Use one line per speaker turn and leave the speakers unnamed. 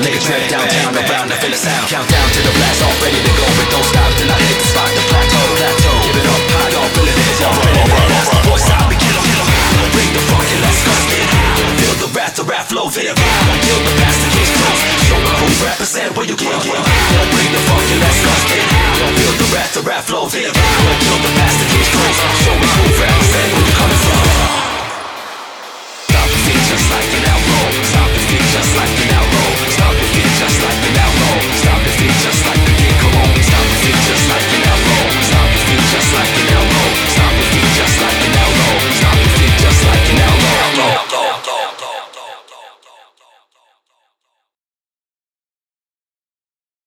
take a trip downtown, around to feel the sound. Countdown to the blast off, ready to go, but don't stop till I hit the spot, the plateau. Give it up high, y'all feeling it, y'all feeling it. That's the voice out, we kill 'em. Bring the funk and let's go get it. Feel the rap flow, feel it. Kill the past and case close. Show me who represent where you came from. Bring the funk and let's go get it. Feel the rap flow, feel it. Kill the past and case close. Show me who represent where you coming from. Stop the feet just like an outlaw. Stop the feet just like an outlaw.